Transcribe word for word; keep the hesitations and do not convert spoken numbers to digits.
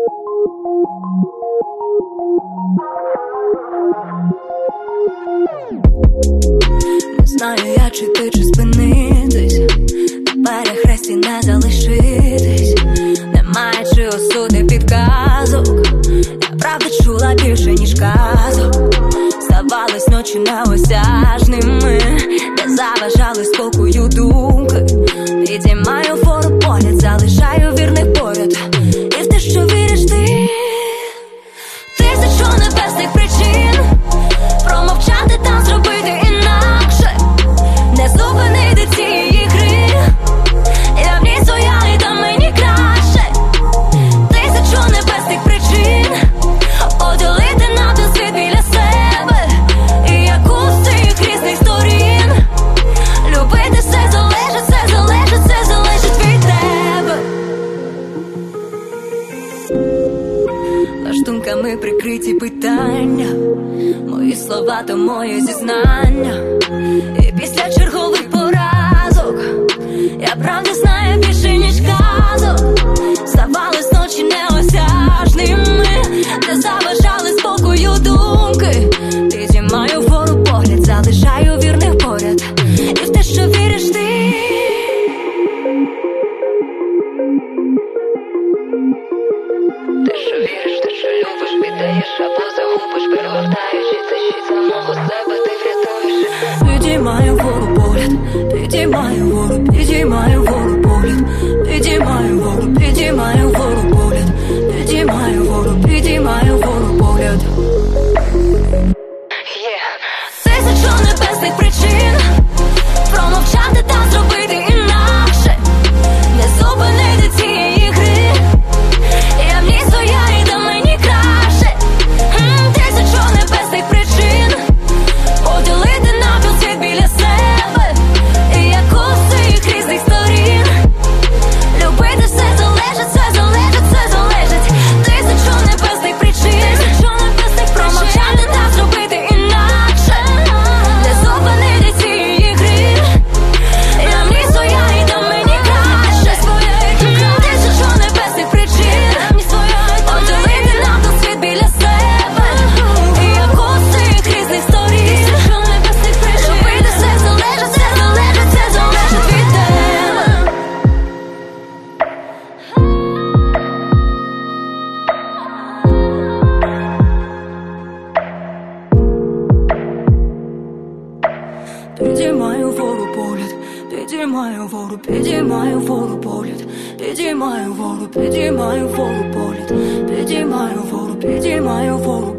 Не знаю я, чи ти, чи спинитись, на перехресті не залишитись. Немає чи осуди підказок, я правда чула більше, ніж казок. Здавались ночі неосяжними, де заважали спокою думки. Підіймаю вгору погляд, залишаю вірних поряд. І в те, що віриш ти, тисячу небесних причин промовчати та зробити інакше. Не зупинити цієї гри, я в ній своя і там мені краще. Тисячу небесних причин поділити навпіл світ біля себе. І яку з цих різних сторін любити все залежить, все залежить, все залежить від тебе. Лиш думками прикриті питання, мої слова то моє зізнання. І після чергових поразок я правда знаю більше, ніж казок. Здавались ночі неосяжними, де заважали спокою думки. Підіймаю вгору погляд, залишаю вірних поряд. І в те, що віриш ти, ти що віриш, ти що любиш, віддаєш або загубиш, перегортаючи це щит самого себе ти врятуєш. Підіймаю вгору погляд, підіймаю вгору, підіймаю вгору погляд. Підіймаю вгору, підіймаю вгору погляд. Підіймаю вгору, підіймаю вгору погляд. Тисячу небесних причин промовчати та зробити інакше. Не зупинити цієї гри, я в ній своя і там мені краще. Тисячу небесних причин поділити навпіл світ біля себе. І яку з цих різних сторін любити все залежить, все залежить, все залежить. Тисячу небесних причин, тисячу небесних промовчати та зробити інакше. Не зупинити цієї гри, я в ній своя і там мені краще. Тисячу небесних причин поділити навпіл світ біля себе. І яку з цих різних сторін любити все залежить, все залежить, все залежить від тебе. Підіймаю вгору погляд, підіймаю вгору, підіймаю вгору погляд. Підіймаю вгору, підіймаю вгору погляд. Підіймаю вгору, підіймаю вгору